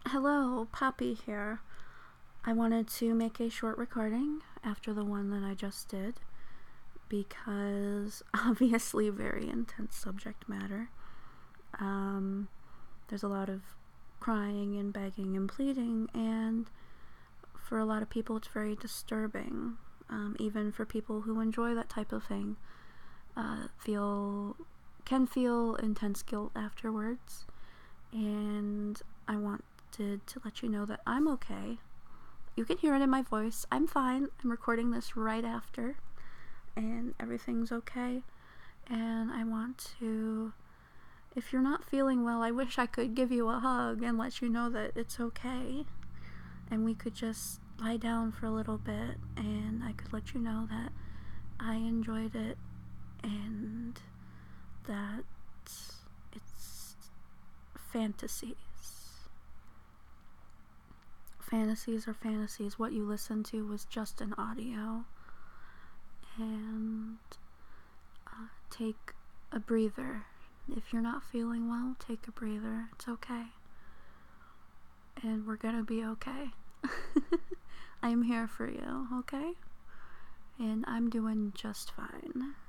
Hello, Poppy here. I wanted to make a short recording after the one that I just did because obviously very intense subject matter. There's a lot of crying and begging and pleading, and for a lot of people it's very disturbing. Even for people who enjoy that type of thing, can feel intense guilt afterwards. And I wanted to let you know that I'm okay. You can hear it in my voice. I'm fine. I'm recording this right after, and everything's okay. And I want to, if you're not feeling well, I wish I could give you a hug and let you know that it's okay. And we could just lie down for a little bit, and I could let you know that I enjoyed it and that it's fantasies. Fantasies are fantasies. What you listened to was just an audio. And take a breather. If you're not feeling well, take a breather. It's okay. And we're gonna be okay. I'm here for you, okay? And I'm doing just fine.